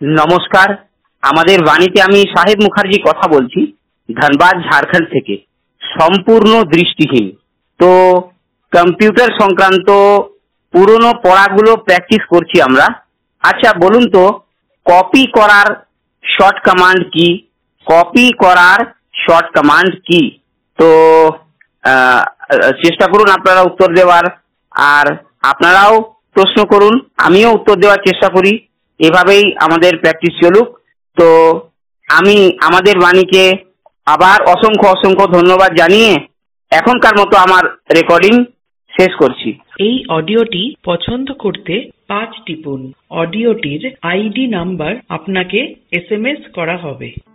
নমস্কার, আমাদের বাণীতে আমি সাহেব মুখার্জি কথা বলছি, ধানবাদ ঝাড়খণ্ড থেকে। সম্পূর্ণ দৃষ্টিহীন, তো কম্পিউটার সংক্রান্ত পুরনো পড়াগুলো প্র্যাকটিস করছি আমরা। আচ্ছা বলুন তো, কপি করার শর্ট কমান্ড কি? কপি করার শর্ট কমান্ড কি? তো আহ, চেষ্টা করুন আপনারা উত্তর দেওয়ার, আর আপনারাও প্রশ্ন করুন, আমিও উত্তর দেওয়ার চেষ্টা করি। এভাবেই আমাদের প্র্যাকটিস চলুক। তো আমি আমাদের বাণীকে আবার অসংখ্য অসংখ্য ধন্যবাদ জানিয়ে এখনকার মতো আমার রেকর্ডিং শেষ করছি। এই অডিওটি পছন্দ করতে 5 টিপুন। অডিওটির আইডি নাম্বার আপনাকে SMS করা হবে।